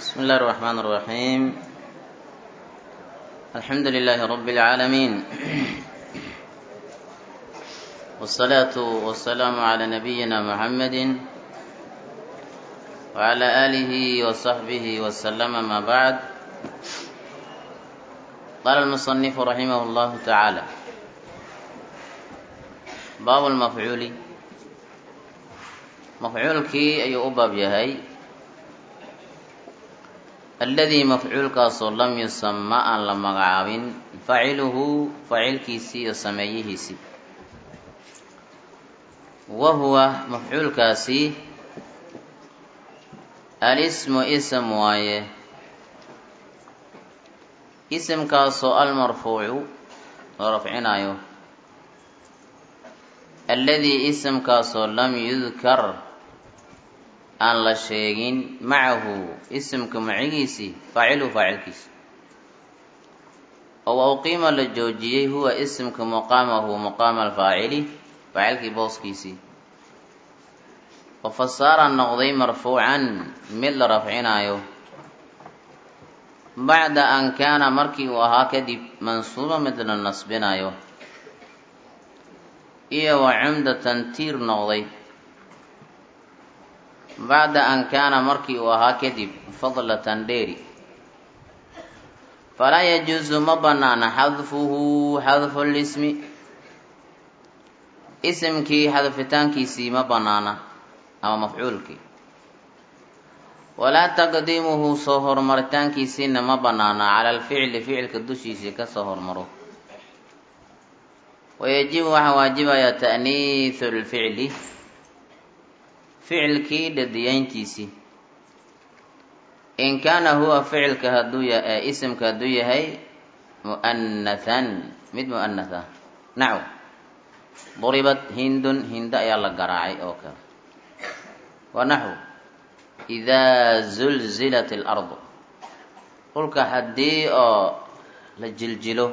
بسم الله الرحمن الرحيم. الحمد لله رب العالمين، والصلاة والسلام على نبينا محمد وعلى آله وصحبه وسلم. ما بعد، قال المصنف رحمه الله تعالى: باب المفعول. مفعولkii ayuu u baab yahay alladii mafcuulkaasoo lam yusama aan la magacaabin faciluhu facilkiisii iyo sameeyihiisii. wa huwa mafcuulkaasi alismu ism waaye, isimkaasoo almarfuucu la rafcinayo, alladii isimkaasoo lam yudkar aan la sheegin macahu isimka macigiisii faaciluhu faacilkiisi, oo uqiima la joojiyey huwa isimka muqaamahu muqaama alfaacili faacilkii booskiisii, oo fasaara noqday marfuucan mid la rafcinaayo bacda an kaana markii uu ahaa kadib mansuuba mid la nasbinayo, iyo wa cumdatan tiir noqday bacda an kaana markii uu ahaa kadib fadlatan dheeri. falaa yajuusu ma banaana xadfuhu xadfu lismi, isimkii xadfitaankiisii ma banaana ama mafcuulkii. walaa taqdiimuhu soo horumaritaankiisiina ma banaana cala alficli ficilka dushiisii kasoo hormaro. wayajibu waxaa waajibaya ta'niisu lficli, ficilkii dhadiyayntiisii, in kaana huwa ficilka isimka hadduu yahay mu'anathan mid mu'anatha. naxw duribat hindun, hinda ayaa la garaacay oo kale. wa naxw idaa zulzilat alardu, dhulka haddii oo la jiljilo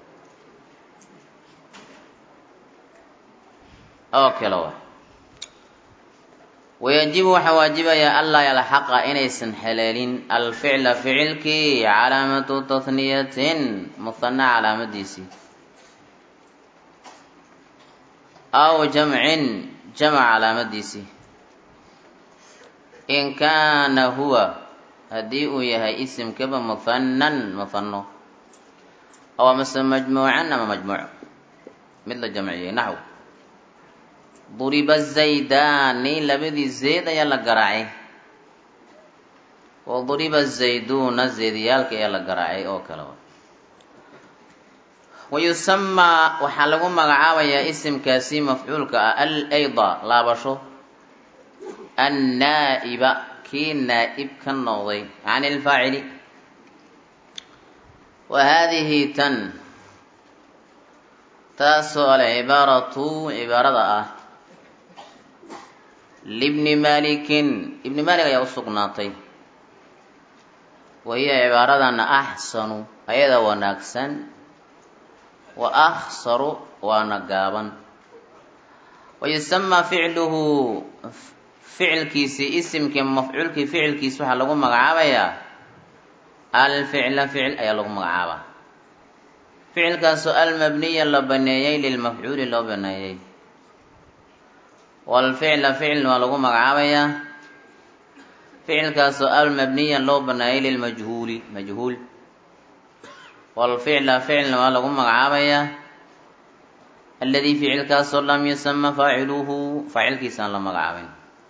oo kale wa. wayajibu waxaa waajibaya anlaa yalxaqa inaysan haleelin alficla ficilkii calaamatu tahniyatin muhana calaamadiisii, aw jamcin jamc calaamadiisii, in kaana huwa haddii uu yahay isimkaba muhanan muhano, aw amase majmuucan ama majmuuc mid la jamciyey. naxw duriba zaydaani, labadii zayd ayaa la garaacay. wa duriba zayduuna, zaydyaalka ayaa la garaacay oo kale. wa yusamaa waxaa lagu magacaabayaa isimkaasi mafcuulka ah alayda laabasho, annaa'iba kii naa'ib ka noqday can ilfaacili. wa haadihi tan taasoo alcibaaratu cibaarada ah libni malikin, ibni malik ayaa u sugnaatay. wa hiya cibaaradana axsanu ayada wanaagsan, wa akhsaru waana gaaban. wa yusamaa ficluhu ficilkiisii isimkii mafcuulkii ficilkiisi waxaa lagu magacaabayaa alficla ficil ayaa lagu magacaabaa, ficilkaasoo almabniya la baneeyey lilmafcuuli loo baneeyey. walficla ficilna waa lagu magacaabayaa ficilkaasoo almabniya loo baneeyey lilmajhuuli majhuul. walficla ficilna waa lagu magacaabayaa alladii ficilkaasoo lam yusama faaciluhu faacilkiisaan la magacaabin.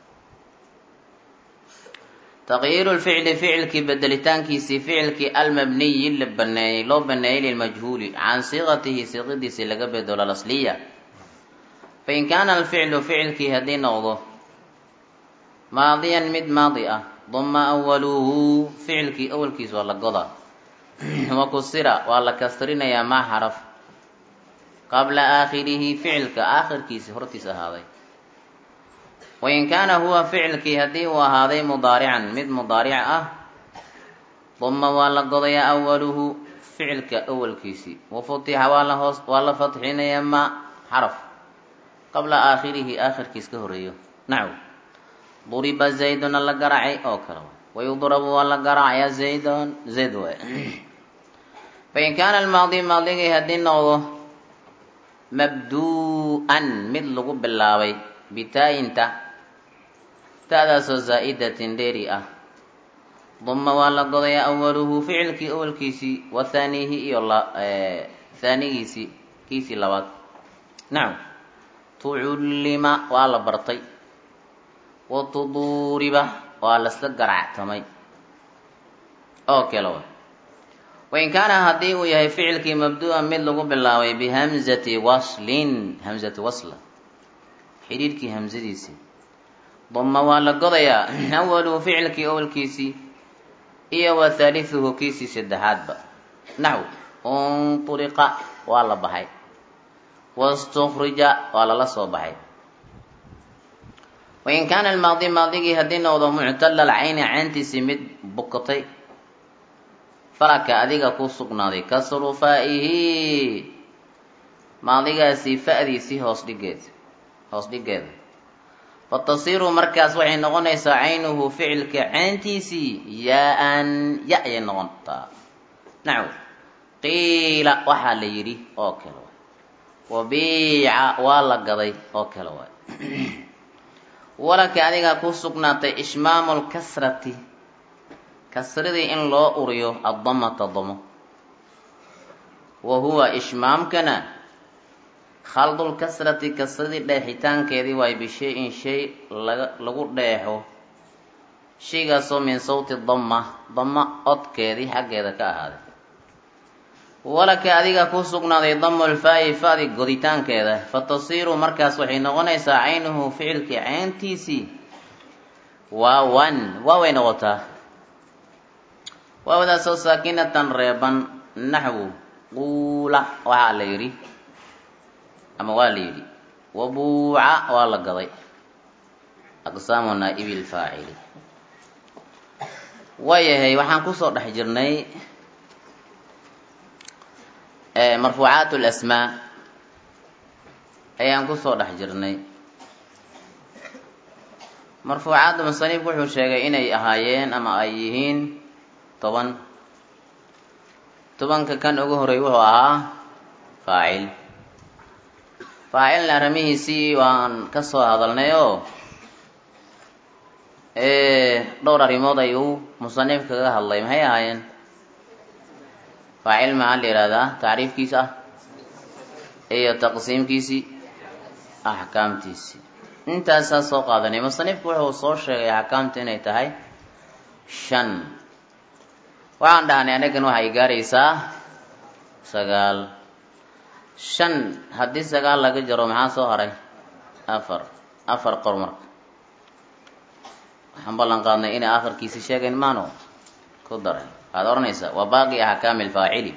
taqyiiru lficli ficilkii bedelitaankiisii ficilkii almabniyi la baneeyey loo baneeyey lilmajhuuli can siiqatihi siiqadiisii laga bedelo alasliya. fain kaana alficlu ficilkii haddii noqdo maadiyan mid maadi ah, duma awaluhu ficilkii awalkiis waa la godaa, wa kusira waa la kasrinayaa maa xaraf qabla aakhirihi ficilka aakhirkiisi hortiis ahaaday. wain kaana huwa ficilkii haddii uu ahaaday mudaarican mid mudaaric ah, duma waa la godayaa awaluhu ficilka awalkiisii, wa futixa waa la fatxinayaa maa xaraf qabla aakhirihi aakhirkiis ka horeeyo. naxw duriba zaydun la garacay oo kale wayudrabu waa la garacaya zaydun zayd waay fain kaana almaadi maadigii haddii noqdo mabdu'an mid lagu bilaabay bitaayinta ta'daasoo zaa'idatin dheeri ah duma waa la godayaa awaluhu ficilkii awalkiisii wa haanihi iyo haanigiisii kiisii labaad nacam tucullima waa la bartay wa tuduriba waa lasla garactamay oo kale wa wain kaana haddii uu yahay ficilkii mabdu'an mid lagu bilaabay bihamzati waslin hamzati wasla xidhiidhkii hamzadiisii duma waa la godayaa awaluhu ficilkii awalkiisii iyo wa haalithuhu kiisii saddexaadba naxw untuliqa waa la baxay wastukrija waa lala soo baxay wain kaana almaadi maadigii haddii noqdo muctala alcayni cayntiisii mid bukatay falaka adiga ku sugnaaday kasru faa'ihi maadigaasi fa'diisii hoos dhigeeda fatasiiru markaas waxay noqonaysaa caynuhu ficilka cayntiisii yaa-an ya ayay noqontaa naxw qiila waxaa la yidhi oo kale waay wabiica waa la gaday oo kale waay walaka adiga ku sugnaatay ishmaamu lkasrati kasradii in loo uriyo addamata damo wa huwa ishmaamkana khaldulkasrati kasradii dheexitaankeedii waay bishay-in shay lagu dheexo shaygaasoo min sawti dama codkeedii xaggeeda ka ahaaday walaka adiga ku sugnaaday damulfaa'i fa'di goditaankeeda fatasiiru markaas waxay noqonaysaa caynuhu ficilkii cayntiisii waawan waaway noqotaa waawadaasoo saakinatan reeban naxwu quula waxaa la yidhi ama waa la yidhi wabuuca waa la gaday aqsaamu naa'ibi lfaacili waayahay waxaan kusoo dhex jirnay marfuucaat lasmaa ayaan kusoo dhex jirnay marfuucaadda musanifku wuxuu sheegay inay ahaayeen ama ay yihiin 10 tobanka kan ugu horeey wuxuu ahaa faacilna arrimihiisii waan kasoo hadalnay oo dhowr arrimood ayuu musanif kaga hadlay maxay ahaayeen faacil maxaa la yihahdaa tacriifkiisa ah iyo taqsiimkiisii axkaamtiisii intaasaa soo qaadanay musanifku wuxuu soo sheegay axkaamta inay tahay 5 waxaan dhahnay anagan waxay gaaraysaa 9 5 haddii 9 laga jaro maxaa soo haray 4 qor marka waxaan ballan qaadnay inay afarkiisi sheegayn maano ku daray waxaad oranaysaa wa baaqi axkaami alfaacili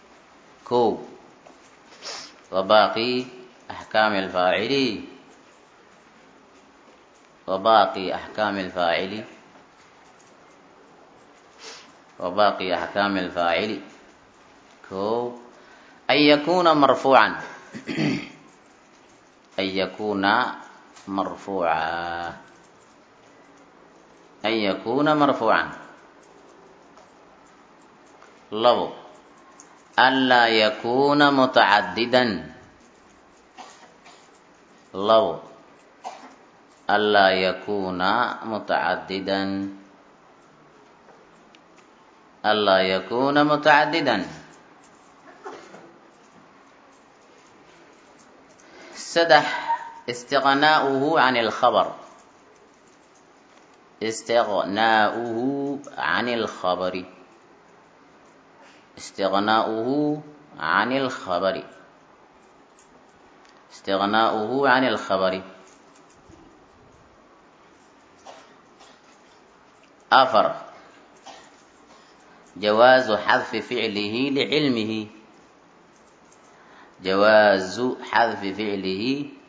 wa baaqi axkaami alfaacili وباقي أحكام الفاعل وباقي أحكام الفاعل أن يكون مرفوعا أن يكون مرفوعا أن يكون مرفوعا لو ألا يكون متعددا لو ألا يكون متعددا ألا يكون متعددا سدح استغناؤه عن الخبر استغناؤه عن الخبر استغناؤه عن الخبر استغناؤه عن الخبر آفر جواز حذف فعله لعلمه جواز حذف فعله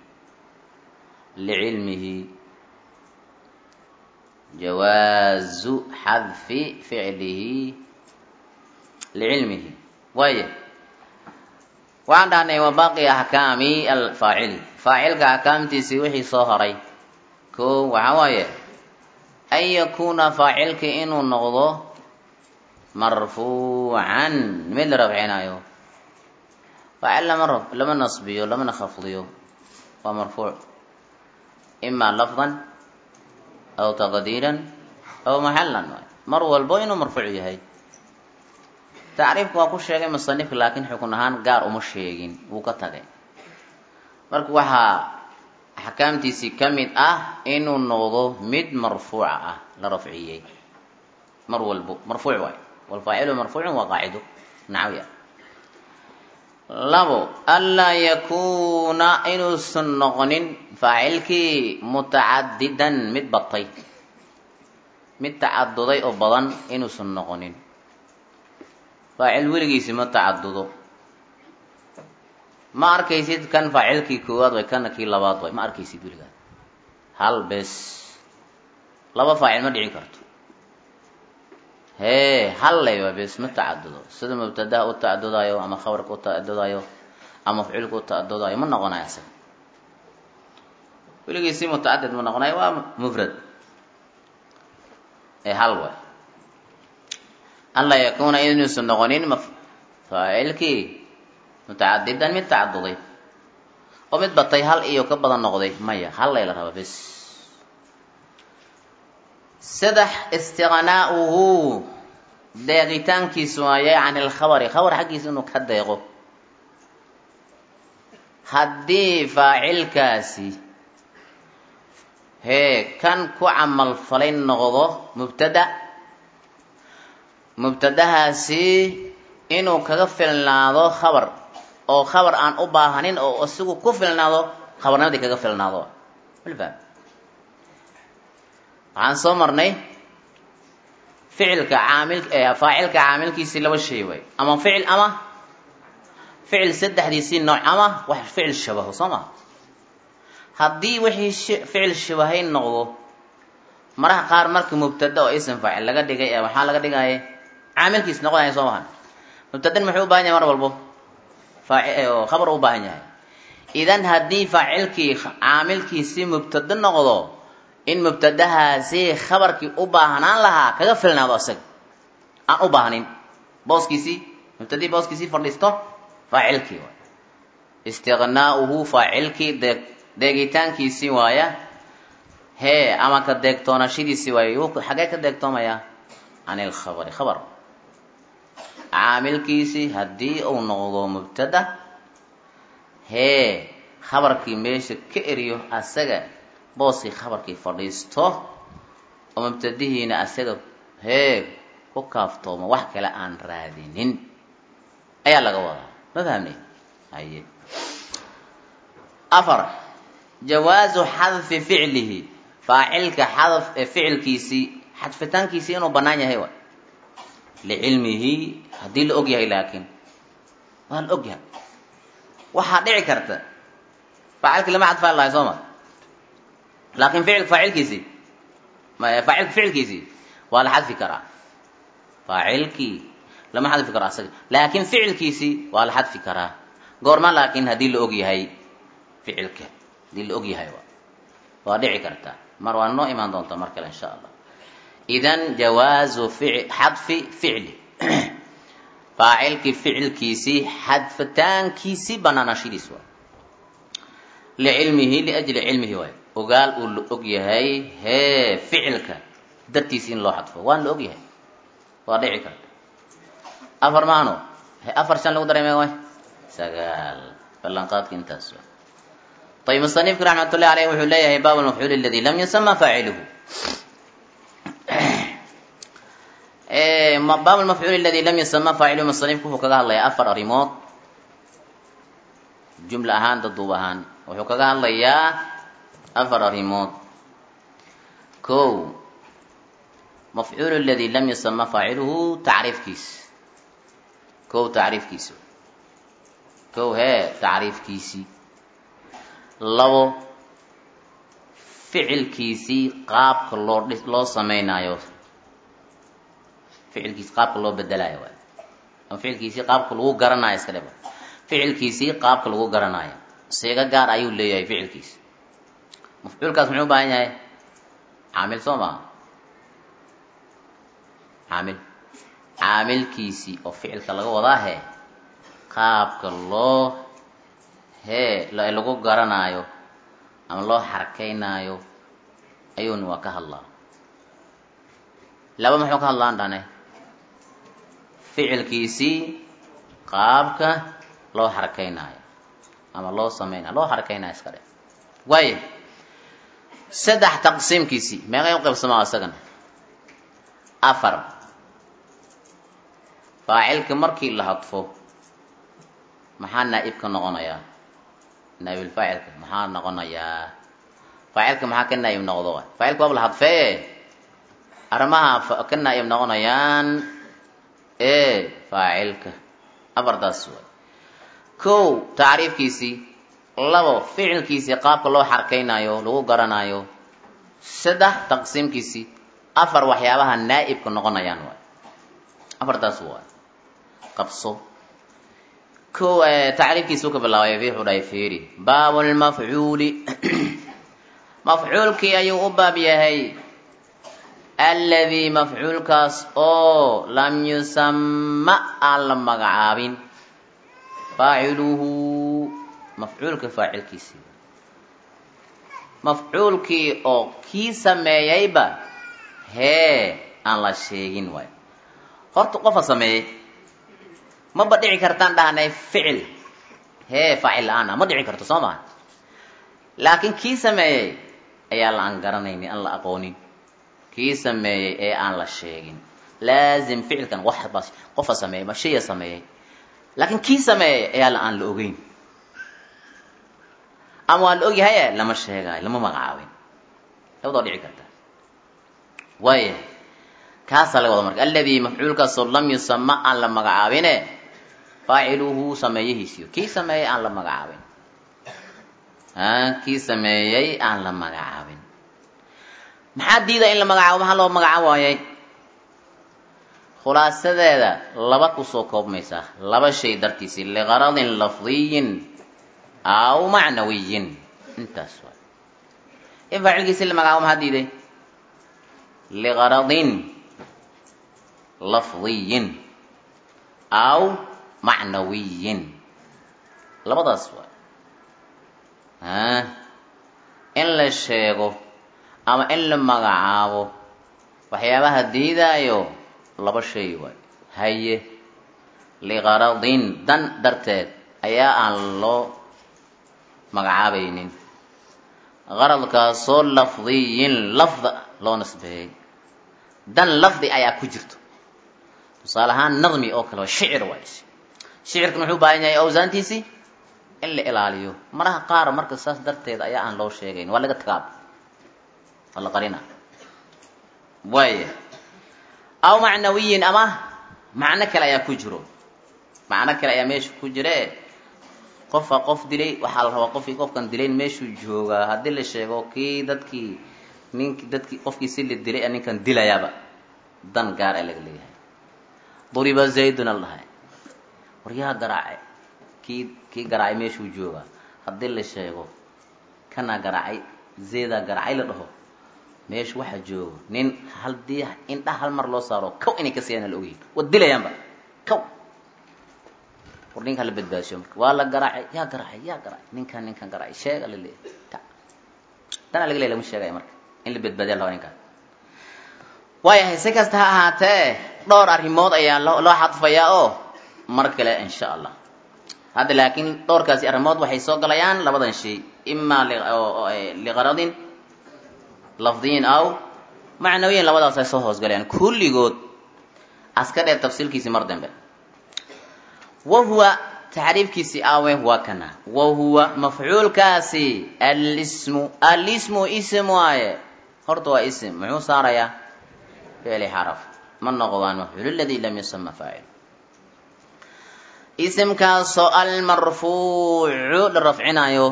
لعلمه جواز حذف فعله لعلمه وايه وعندنا وباقي أحكام الفاعل فاعل كأحكام تسويه صهري كو وعوايه an yakuna faacilka inuu noqdo marfuucan mid la rafcinayo. faacil lama nasbiyo lamana khafdiyo, waa marfuuc ima lafdan aw taqdiiran aw maxalan, mar walbo inuu marfuuc yahay. tacriifka waa ku sheegay musanifka, laakiin xukun ahaan gaar uma sheegin, wuu ka tagay. marka waxaa axkaamtiisii ka mid ah inuu noqdo mid marfuuca ah, la rafciyey mar walbo. marfuuc waay, walfaacilu marfuucun waa qaacido naxwi ah. labo, anlaa yakuuna inuusan noqonin faacilkii mutacadidan mid batay, mid tacaduday oo badan inuusan noqonin. faacil weligiisi ma tacadudo, ma arkaysid kan faacilkii koowaad way kana kii labaad way, ma arkaysid weligaa. hal bes, laba faacil ma dhici karto. hal layba bes ma tacadudo, sida mubtadaha u tacadudayo ama khabarka u tacadudayo ama mafcuulka u tacadudayo ma noqonayo asaga. weligiisi mutacadid ma noqonayo, waa mufrad. hal way. anlaa yakuuna inuusan noqonin faacilkii mutacadidan mid tacaduday oo mid batay hal iyo ka badan noqday, maya, hal lay la raba bes. saddex, istiqnaa'uhu deeqitaankiisu waaye can ilkhabari, khabar xaggiisa inuu ka deeqo. haddii faacilkaasi kan ku camal falay noqdo mubtada, mubtadahaasi inuu kaga filnaado khabar, oo khabar aan u baahanin, oo isagu ku filnaado khabarnimadii kaga filnaado. malfaham? waxaan soo marnay ficilka faacilka caamilkiisii laba shay way, ama ficil saddexdiisii nooc, ama wax ficil shabaho, soo ma? haddii wixii ficil shabahay noqdo, maraha qaar marka mubtada oo ism faacil laga dhigay waxaa laga dhigaya caamilkiis noqonaya, soo mahan? mubtadan muxuu u baahan yahay mar walbo? oo khabar u baahan yahay. idan haddii faacilkii caamilkiisii mubtada noqdo, in mubtadahaasi khabarkii u baahnaan lahaa kaga filnaado, isaga aan u baahnin, booskiisii mubtadii booskiisii fadhiisto faacilkii waay. istiqnaa'uhu faacilkii deegitaankiisii waaya, ama ka deegtoonashadiisii waay. xagee ka deegtoomaya? can ilkhabari, khabar caamilkiisii haddii uu noqdo mubtada, khabarkii meesha ka eriyo, asaga booskii khabarkii fadhiisto, oo mubtadihiina asaga ku kaaftoomo, wax kale aan raadinin ayaa laga wadaa. ma fahamnay? haye. afar, jawaazu xadfi ficlihi, faacilka ficilkiisii xadfitaankiisii inuu banaan yahay waay. licilmihi, haddii la og yahay. laakiin waa la og yahay, waxaa dhici karta faacilkii lama xadfaan lahay, soo ma? laakiin faacilkiisii waa la xadfi karaa. faacilkii lama xadfi karo asaga, laakiin ficilkiisii waa la xadfi karaa. goorma? laakiin haddii la og yahay ficilka, haddii la og yahay waa dhici kartaa. mar waa noo imaan doonta mar kale insha allah. idan jawaazu xadfi ficli, faacilkii ficilkiisii xadfitaankiisii banaanashadiis waay. licilmihi, liajli cilmihi waay, ogaal uu la og yahay ficilka dartiisi in loo xadfo, waan la og yahay, waa dhici karta. afar maano, afar shan lagu dareemay waay 9 ballanqaadka intaas waay. ayb musanifku raxmatullahi aleyh wuxuu leeyahay baab almafcuul aladi lam yusama faaciluhu. baab almafcuul aladi lam yusama faaciluhu, musanifku wuxuu kaga hadlayaa 4 arrimood, jumla ahaan daduub ahaan wuxuu kaga hadlayaa 4 arrimood. kow, mafcuul aladi lam yusama faaciluhu tacriifkiisa. tacriifkiisa. tacriifkiisii. 2, ficilkiisii qaabka loo samaynayo, ficilkiisi qaabka loo bedelayo waay, ama ficilkiisii qaabka lagu garanayo iska dheba. ficilkiisii qaabka lagu garanayo siiga gaar ayuu leeyahay ficilkiisi. mafcuulkaas muxuu u baahan yahay? caamil, soo maa? caamilkiisii oo ficilka laga wadaa qaabka loo lagu garanaayo ama loo xarakaynaayo ayuuna waa ka hadlaa. laba muxuu ka hadlaan dhane ficilkiisii qaabka loo xarakaynaayo ama loo samaynayo loo xarakaynaayo iska dhe waayo saddex taqsiimkiisii meeqay u qaybsamaa isagana afar. faacilka markii la hadfo maxaa naa'ibka noqonayaa naa'ibulfaacilka maxaa noqonayaa faacilka maxaa ka naa'ib noqdo faacilka waaba la hadfee arrimaha ka naa'ib noqonayaan faacilka afartaas waay. kow tacriifkiisii, labo ficilkiisii qaabka loo xarakaynaayo lagu garanaayo, saddex taqsiimkiisii, afar waxyaabaha naa'ibka noqonayaan waay. afartaas waay qabso. kow tacriifkiisii u ka bilaabay wuxuu dhahay fiiri baabulmafcuuli mafcuulkii ayuu u baab yahay alladii mafcuulkaas oo lam yusama aan la magacaabin faaciluhu mafcuulka faacilkiisii mafcuulkii oo kii sameeyeyba aan la sheegin waay. horta qofa sameeyey maba dhici kartaan dhahnay ficil faacil la-aan ah ma dhici karto soo maha. laakiin kii sameeyey ayaa la aan garanaynin aan la aqoonin kii sameeyey ee aan la sheegin. laazim ficilkan waxbas qofa sameeyey ma shaya sameeyey laakiin kii sameeyey ayaa la aan la ogeyn ama waa la ogyahay lama sheegaayo lama magacaabin labadoo dhici karta waaya kaasaa laga wada marka alladii mafcuulkaasoo lam yusama aan la magacaabine faaciluhu sameeyihiisiyo kii sameeyey aan la magacaabin kii sameeyey aan la magacaabin. maxaa diida in la magacaabo maxaa loo magacaabo waayay khulaasadeeda laba kusoo koobmaysaa laba shay dartiisii liqaradin lafdiyin aw macnawiyin intaas waay. in faacilkiisi la magacaabo maxaa diiday liqaradin lafdiyin aw macnawiyin labadaas waay. in la sheego ama in la magacaabo waxyaabaha diidaayo laba shay waay. haye liqaradin dan darteed ayaa aan loo magacaabaynin qaradkaasoo lafdiyin lafda loo nisbeeyey dan lafdi ayaa ku jirto. tusaale ahaan nadmi oo kale waa shicir waay. shicirkan wuxuu baahan yahay awsaantiisii in la ilaaliyo maraha qaar marka saas darteed ayaa aan loo sheegayn waa laga tagaab waa la qarina waaya. aw macnawiyin ama macno kale ayaa ku jiro macno kale ayaa meesha ku jire qofa qof dilay waxaa la rabaa qofkan dilayn meeshuu joogaa haddii la sheego kii dadkii qofkii si la dilay ninkan dilayaaba dan gaar laga leeyahay. duriba zaydun al dhahay war yaa garaacay kii garaacay meeshuu joogaa haddii la sheego kana garaacay zayda garaacay la dhaho meesha waxa joogo nin haddii indhaha hal mar loo saaro kow inay ka siiyaan la ogyihin waa dilayaanba kow war ninka la badbaasho marka waa la garaacay yaa garaacay ninkan garaacay sheega la leeyahay dana laga leeyahay lama sheegay marka in la badbaadiyo la ninkan waayahay si kasta ha ahaatee dhowr arrimood ayaa loo xadfayaa oo mar kale insha allah. hadda laakiin dhowrkaasi arrimood waxay soo galayaan labadan shay imaa liqaradin lafdiyin aw macnawiyin labadaas ay soo hoosgalayaan kulligood aska dheer tafsiilkiisii mar dambe. wahuwa tacriifkiisii awe waa kana wahuwa mafcuulkaasi alismu ism waaye. horta waa ism muxuu saarayaa ficli xaraf ma noqdaan mafcuul alladii lam yusama faacil. isimkaasoo almarfuucu la rafcinaayo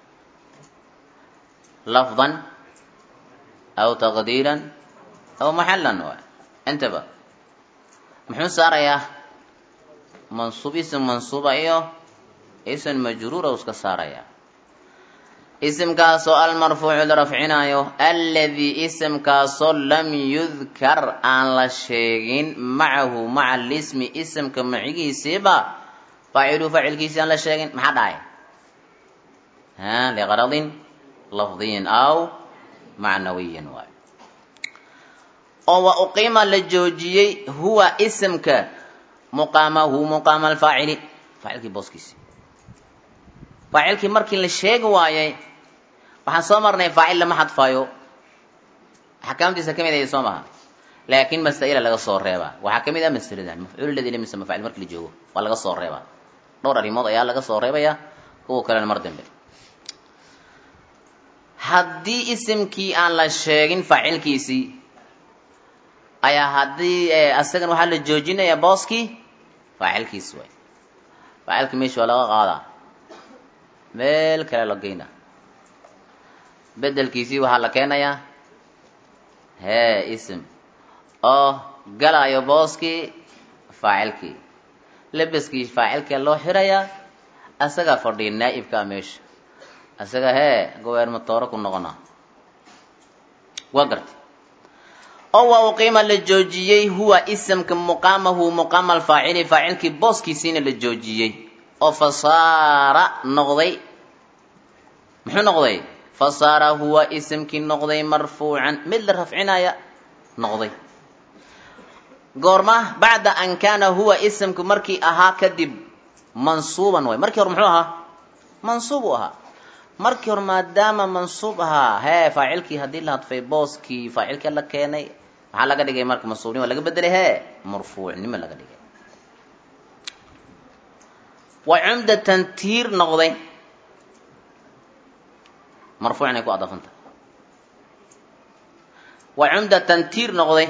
lafdan aw taqdiiran aw maxalan waay. intaba muxuu saarayaa mansuub ism mansuuba iyo ism majruura iska saarayaa. اسم كاسو المرفوع لرفعنايو الذي اسم كاسو لم يذكر عن لا شيغين معه مع الاسم اسم كمعيغي سيبا فاعل كيسي عن لا شيغين ما داي ها لغرض لفظي او معنوي واي او اقيم للجوجي هو اسمك مقامه مقام الفاعل فاعل كي بوسكيسي فاعل كي markii la sheeg waayay waxaan soo marnay faa'il lama hadfaayo xakaamtiisa kamid ay soo maaha laakiin masaa'il laga soo reeba waxa kamid ah mas'aladan mafcuul ladii lam yusama fa'il markii la joogo waa laga soo reeba dhowr arimood ayaa laga soo reebaya kuwa kale mar dambe haddii isimkii aan la sheegin faa'ilkiisi ayaa haddii asagan waxa la joojinaya booski faa'ilkiisi way faa'ilka meesha laga qaadaa meel kale la geeyna bedelkiisii waxaa la keenayaa ism oo galayo booskii faacilkii labiskii faacilka loo xirayaa asaga fadhiya naa'ibka meesha asaga gowerno tooro ku noqona waa gartay oo waa qiima la joojiyay huwa ismka muqamahu muqam al-faa'ili faacilkii booskiisina la joojiyay oo fasaara noqday muxuu noqday fasaara huwa ismkii noqday marfuucan mid la rafcinaya noqday goorma bacda an kaana huwa ismku markii ahaa kadib mansuuban way markii hore muxuu ahaa mansuub ahaa markii hore maadaama mansuub ahaa faacilkii hadii la hadfay booskii faacilka la keenay waxa laga dhigay marka mansuubnimo laga bedelay marfuucnimo laga dhigay وعمدة تير نقضي مرفوع يكون أضافنت وعمدة تير نقضي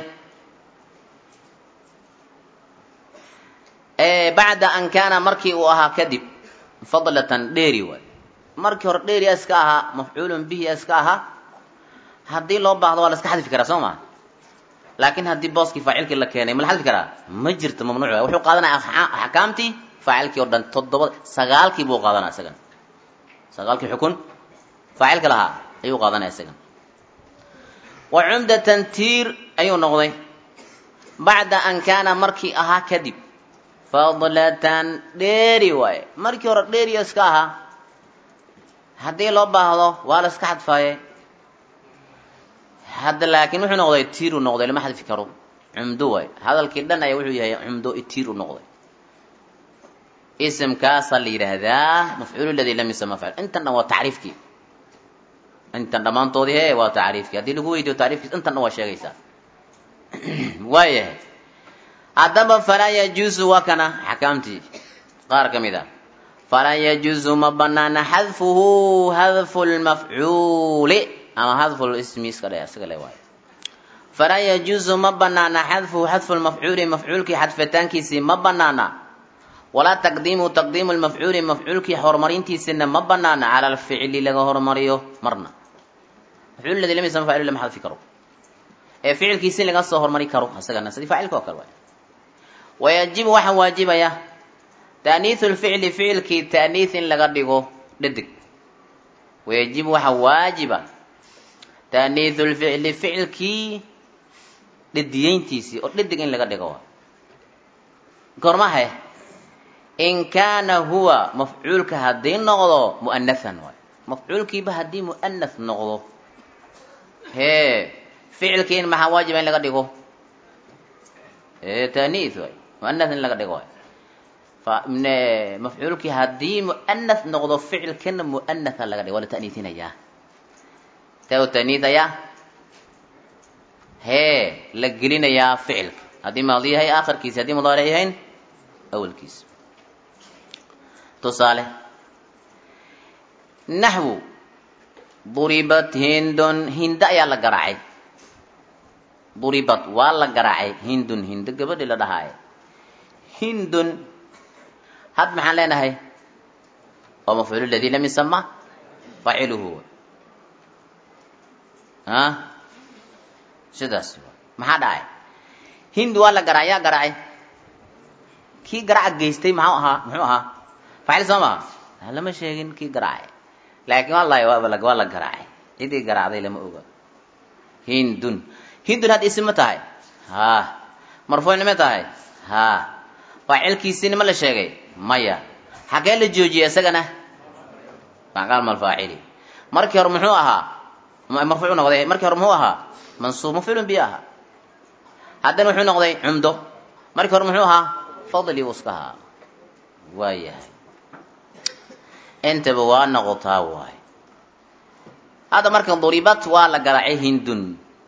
بعد أن كان مركي وها كذب فضلة ديري مركي ديري أسكاها مفعول به أسكاها هدي لو بعض ولا أسكا حد فكرة سوما لكن هدي بوسكي فاعلك إلا كان ما حد فكرة مجرت ممنوع وحو قادنا حكامتي فاعلكي ودان تضبط سغالكي بو قادنا اسغن سغالكي حكم فاعلك لها ايو قادنا اسغن وعمدة تير ايو نقضي بعد ان كان مركي اها كذب فضلة ديري واي مركي ور ديري اسكاها hadii loo baahdo waa la iska xadfaaye hadda laakiin wuxuu noqday tiir u noqday lama xadfi karo umdo way hadalkii dhan ay wuxuu yahay umdo tiir u noqday اسم كاس اللي يرهدا مفعول الذي لم يسمى فعل انت هو تعريفك انت ضمان طودي هي وتعريفك دي لو ويدو تعريفك انت هو شيغيسا وايه ادم فلا يجوز وكنا حكمتي قار كميدا فلا يجوز مبنى حذفه حذف المفعول اما حذف الاسم اسكلا واي فلا يجوز مبنى حذفه حذف المفعول مفعولك حذفتان كيسي مبنى ولا تقديم المفعول مفعول كي حرمرينتي سنه ما بنانا على الفعل لغا حرمريو مرنا مفعول الذي لم يسمى فاعل لما حذف كرو فعل كي سن لغا سو حرمري كرو اسغنا سدي فاعل كو كلوا ويجب واجب يا تانيث الفعل فعل كي تانيث لغا دغو ددق ويجب واجب تانيث الفعل فعل كي ددينتيسي او ددق ان لغا دغو غورما هي إن كان هو مفعولك هدي نغضو مؤنثا مفعولك بهدي مؤنث نغضو فعل كين ما واجب ان لغا دغو تانيث مؤنث لغا دغو فمن مفعولك هدي مؤنث نغضو فعل كين مؤنث لغا دغو ولا تانيثين يا تانيث يا لغلين يا فعل هدي ماضي هي اخر كيس هدي مضارع هي اول كيس تصالح نحو ضربت هند يا لا غراعي ضربت ولا غراعي هند gabadhi la dhahay hindun had maxaan leenahay waa mafcuul alladhi lam yusamma fa'iluhu sidaas maxaa dhahay hind waa la garaacay kii garaac geystay muxuu ahaa فاعل سما لما شيغين كي غراي laakiin wallahi waa la garaacay cidii garaacday lama oga hindun hindun had isma tahay ha marfuuc ma tahay ha faacilkiisina ma la sheegay maya xagee la joojiyay isagana maqaam al-faa'ili markii hore muxuu ahaa marfuuc noqday markii hore muxuu ahaa mansuub mafcuul bi ahaa haddana wuxuu noqday umdo markii hore muxuu ahaa fadli waskaha waayahay intaba waa noqotaa waay hada markan duribat waa la garaacay hindun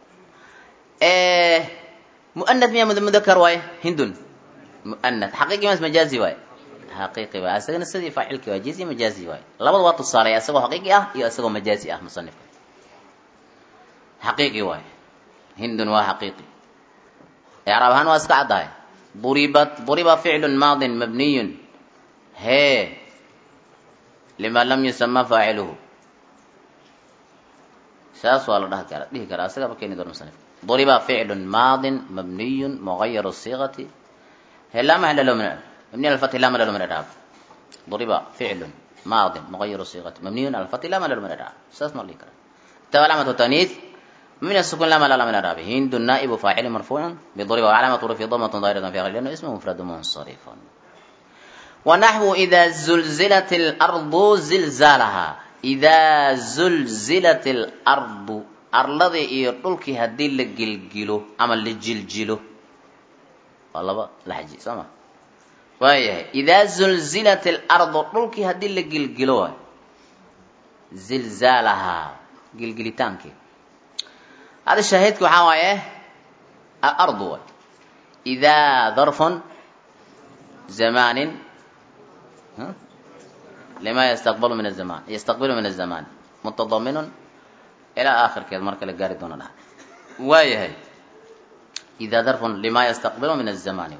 muannath miya mudhakkar waay hindun muannath haqiiqi ma majazi waay haqiiqi waa asagana sidii faacilki waa jizi majazi waay labada waa tusaale asagoo haqiiqi ah iyo asagoo majazi ah musannifka haqiiqi waay hindun waa haqiiqi i'raab ahaan waa iska cadahay ضرب فعل ماض مبني هي لما لم يسمى فاعله ساس ولا ده كرا اسغا بكين دور مصنف ضرب فعل ماض مبني مغير الصيغه هي لا محل له من مبني على الفتح لا محل له من الاعراب ضرب فعل ماض مغير الصيغه مبني على الفتح لا محل له من الاعراب ساس نقول لك علامه التانيث من السكون لا محل له من الاعراب هند النائب فاعل مرفوع بضرب وعلامه رفعه ضمه ظاهره في اخره لانه اسمه مفرد منصرف ونحو إذا زلزلت الأرض زلزالها إذا زلزلت الأرض أرلذي يطلق هدي لجلجلو أما لجلجلو والله بقى لحجي سما وهي إذا زلزلت الأرض طلق هدي لجلجلو زلزالها جلجلتانك هذا شاهدك وحاوية الأرض إذا ظرف زمان لما يستقبل من الزمان متضمن الى اخر كده marka la gaari doono dhaha waayahay اذا ظرف لما يستقبل من الزمان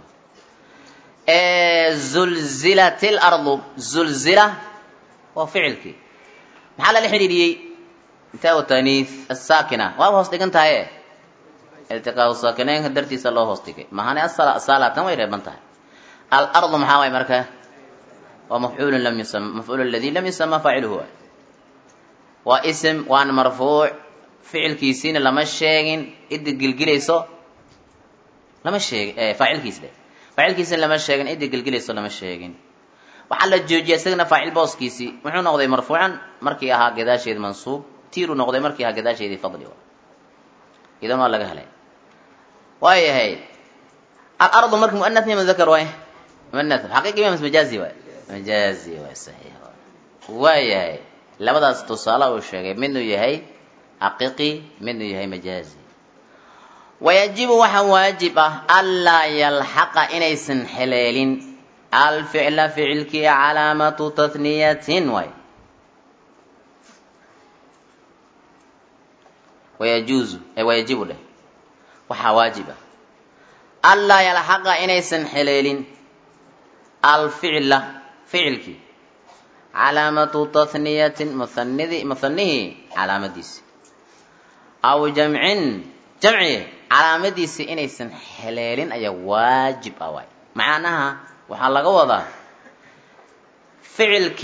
زلزلت الارض زلزله وفعلك maxaa la xiriiriyay inta oo taaniis الساكنه waa hoos dhigantahay iltiqaa saakinayn dartiisa loo hoos dhigay mahana salatan way reebantahay الارض maxaa way marka ومفعول لم يسمى مفعول الذي لم يسمى فاعله واسم وان مرفوع فعل كيسين لما شيغين اد جلجليسو لما شيغ فاعل كيس ده فاعل كيسين لما شيغين اد جلجليسو لما شيغين وحل جوجي اسغنا فاعل بوس كيسي wuxuu noqday marfuucan markii ahaa gadaasheed mansuub tiiru noqday markii ahaa gadaasheed fadli idan waa laga helay waayahay al-ardu markii muannath iyo mudhakkar waay muannath haqiiqi ma majazi waay مجازي وصحيح وياي لبداس تصاله او شيغay midnu yahay haqiiqi midnu yahay majazi ويجب waxa waajib ah alla yalhaqa inaysan haleelin al fi'la fi'lki alamatu tathniyatin way ويجوز ويجب له waxa waajib ah alla yalhaqa inaysan haleelin al fi'la فعلك علامة تثنية مثنيه علامتيس أو جمع علامتيس إنيسن حلالين أي واجب أواي معناها وحلق وضع فعلك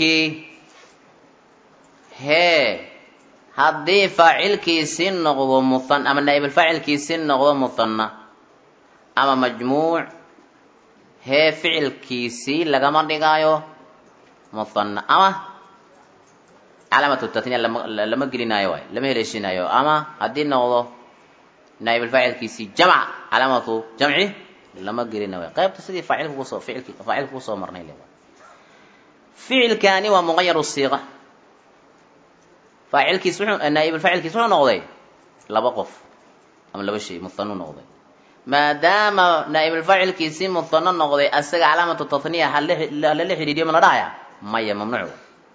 هي هدي فاعلك سن نغضو مثنى أما نائب الفاعلك سن نغضو مثنى أما مجموع هي فعلك سي لغا دغايو مثنى اما علامه التثنيه لما قلنايو لما هليشينايو اما hadii noqdo naib الفاعل كيسي جمع علامه جمعي لما قلنايو qaybta sidii faacilku soo marnay leeyahay فعل كان ومغير الصيغه فاعل كيس نائب الفاعل كيس noqday laba qof ama laba shay مثنى noqday ما دام نائب الفاعل كيسي مثنى نقضي اسغ علامه التثنيه هل لا خريديه من رايا ما ممنوع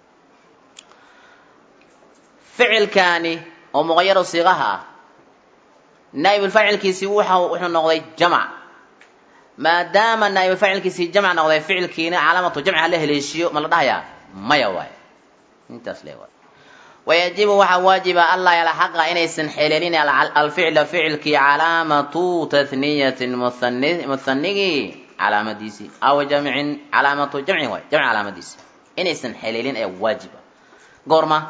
فعل كاني او مغير صيغها نائب الفاعل كيسي وحو نقضي جمع ما دام نائب الفاعل كيسي جمع نقضي فعل كينا علامه جمع له ليشيو ما رايا ما واي انت اسلي ويجب واجب الله يلحق إنيسن حلالين الفعل فعلك علامة تثنية مثنيه علامة ديسي أو جمع علامة جمع علامة ديسي إنيسن حلالين أي واجبة قرمة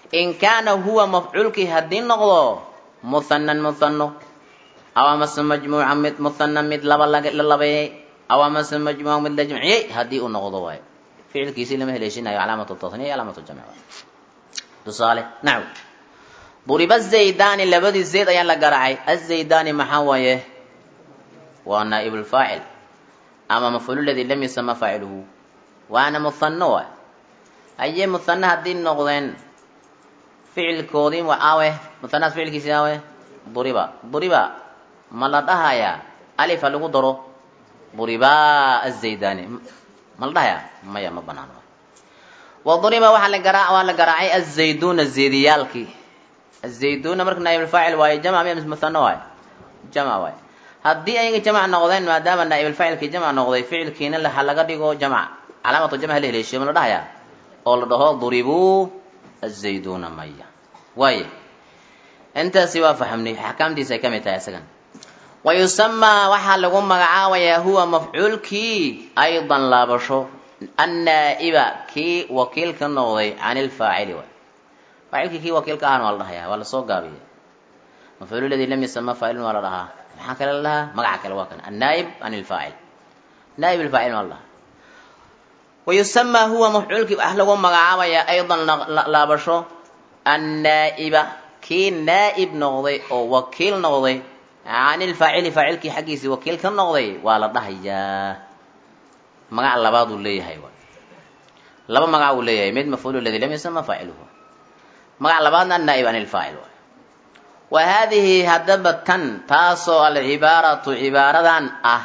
in kaana huwa mafcuulkii haddii noqdo muhanan muhano aw amase majmuuca mid muhana mid laba la labeeyey aw amase majmuuca mid la jamciyey haddii uu noqdo waayo ficilkiisii lama heleeshinayo calaamatu tasniya iyo calaamatu jamc tusaale naxw duriba azaydaani labadii zayd ayaa la garaacay azaydaani maxaa waaye waa naa'ib alfaacil ama mafcuul ladii lam yusama faaciluhu waana muhano waay ayee muhana haddii noqdeen ficilkoodii waa aawe muhanaas ficilkiisii aawe duriba ma la dhahayaa alifa lagu daro duriba azaydaani ma la dhahayaa maya ma banaan wa duriba waa la garaacay azayduuna zaydiyaalkii azayduuna marka naa'ib alfaacil waaye jamc miya muhano waaye jamc waaye haddii ayaga jamc noqdeen maadaama naa'ib alfaacilkii jamc noqday ficilkiina ha laga dhigo jamc calaamatu jamc la heleeshiyo ma la dhahayaa oo la dhaho duribuu azayduuna maya waaye intaasi waa fahamnay axkaamtiisa ay ka mid tahay isagan wayusamaa waxaa lagu magacaabayaa huwa mafcuulkii aydan laabasho annaa'iba kii wakiilka noqday can ilfaacili waay faacilkii kii wakiilka ahaan waa la dhahayaa waa lasoo gaabiya mafcuul ladii lam yusama faacilun waa la dhahaa maxaa kale la dhahaa magaca kale waa kan annaa'ib can ilfaacil naa'ib alfaacil waa la dhahaa wayusamaa huwa mafcuulkii wax lagu magacaabayaa aydan laabasho annaa'iba kii naa'ib noqday oo wakiil noqday can ilfaacili faacilkii xaggiisii wakiil ka noqday waa la dhahayaa magac labaad uu leeyahay waay laba magac uu leeyahay mid mafcuul ladii lam yusama faaciluhu magac labaadna annaa'ib can ilfaacil waay wa haadihi haddaba tan taasoo alcibaaratu cibaaradan ah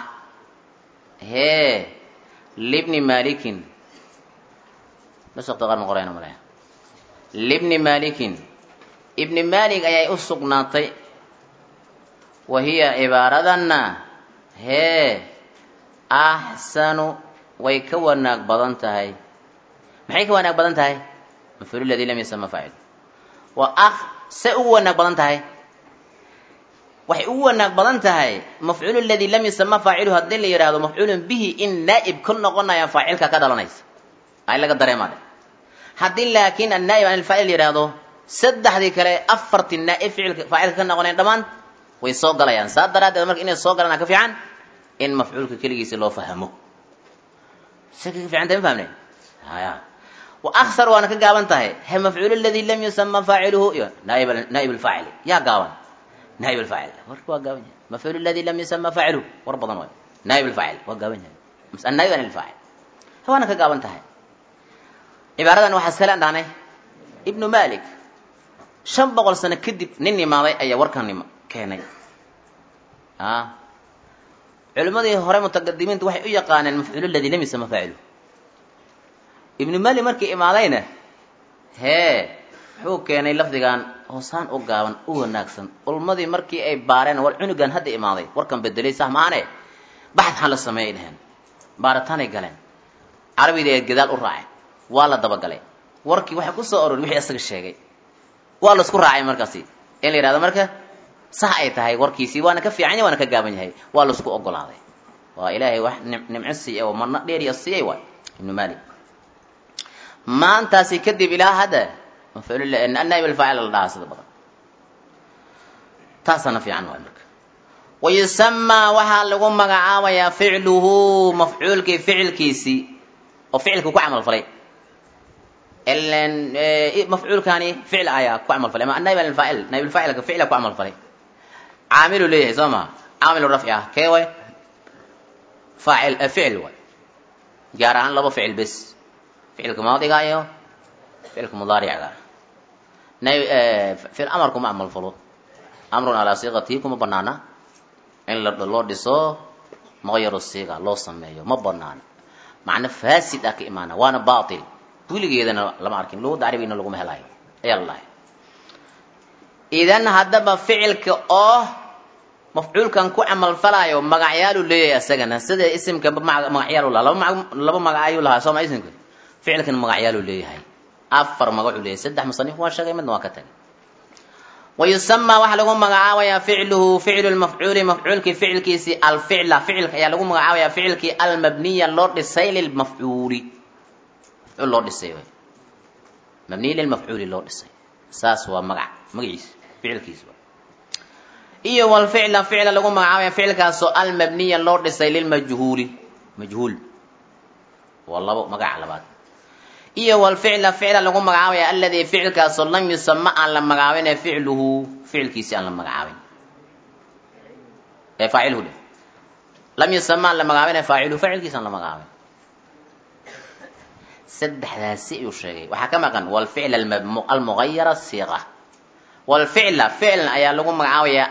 hee libni malikin nusakta qaar ma qorayna malaya libni malikin ibni malik ayay u sugnaatay wa hiya cibaaradanna hee axsanu way ka wanaag badan tahay maxay ka wanaag badan tahay mafcuul ladii lam yusama faacil wa se ugu wanaag badan tahay waxay ugu wanaag badan tahay mafcuul ladii lam yusama faacilu haddii la yidhaahdo mafcuulun bihi in naa'ib ka noqonaya faacilka ka dhalanaysa ay laga dareemaade haddii laakiin annaa'ib can ilfaacil yidhaahdo saddexdii kale afartii naa'ib faacilka ka noqonayan dhammaan way soo galayaan saa daraaddeed marka inay soo galaan ka fiican in mafcuulka keligiisa loo fahmo si ka fiican tahay ma fahmne haya wa akhsar waana ka gaaban tahay he mafcuul ladii lam yusama faaciluhu iyo naa'ib alfaacil yaa gaaban naa'ib alfaacil warka waa gaaban yahay mafcuul ladii lam yusama faaciluhu war badan waay naa'ib alfaacil waa gaaban yahay mas annaa'ib can ilfaacil waana ka gaaban tahay cibaaradan waxaa iskale dhahnay ibnu malik 500 sano kadib nin imaaday ayaa warkan keenay culimadii hore mutaqadimiintu waxay u yaqaaneen mafcuul ladii lam yusama faaciluhu ibnu malik markii imaadayna hee wuxuu keenay lafdigan hoosaan u gaaban u wanaagsan ulmadii markii ay baareen war cunugan hadda imaaday warkan bedelay sax maane baxad xal sameeyay dhaheen baaritaanay galeen carabida ay gadaal u raaceen waa la daba galay warkii waxa ku soo aroor wixii asaga sheegay waa la isku raacay markaasi in la yiraahdo marka sax ay tahay warkiisii waana ka fiican yahay waana ka gaaban yahay waa la isku ogolaaday waa ilaahay wax nimcisi oo marna dheer iyo siiyay waay ibnu malik maantaasi kadib ilaa hada mafcuul annaa'ib alfaacil la dhahaa sida badan taasana fiican waa marka wayusamaa waxaa lagu magacaabayaa ficluhu mafcuulkii ficilkiisii oo ficilku ku camal falay ilan mafcuulkani ficil ayaa ku camal falay ama annaa'ib alfaacil naa'ib alfaacilka ficil ku camal falay caamilu leeyahay soo ma caamilu rafci ah kee way faacil ficil way gaar ahaan laba ficil bas ficilka maadiga iyo ficilka mudaarica ficil amarku ma camal falo amrun ala siqati kuma banaana in loo dhiso maqayru siiga loo sameeyo ma banaana macna faasid ah ka imaana waana baatil wiligeedana lama arkin luqada carabiga lagu ma helayo ayallah idan hadaba ficilka oo mafcuulkan ku camal falaayo magacyaalu leeyahay asagana sida isimka magacyaalu laba magacaayu lahaa soo ma isimka ficilkan magacyaalu leeyahay afar magacu leeyahay saddex musannif waa sheegay midna waa ka tagay ويسمى waxa lagu magacaabaya ficluhu ficlu mafcuul mafcuulki ficilkiisi al ficla ficilka ayaa lagu magacaabaya ficilki al mabniya loo dhisay lil mafcuuli loo dhisay mabni lil mafcuuli loo dhisay saas waa magaciis ficilkiis iyo wal ficla ficla lagu magacaabay ficilkaas oo al mabniya loo dhisay lil majhuul wallahu magac labaad iyo wal ficla ficla lagu magacaabay alladhi ficilkaas oo lam yusamma an la magacaabin ficluhu ficilkiisi aan la magacaabin faa'iluhu lam yusamma an la magacaabin faa'iluhu ficilkiisi aan la magacaabin saddexdaasi ayuu sheegay waxaa ka maqan wal ficl al mughayyara siqa wal ficla ficl ayaa lagu magacaabayaa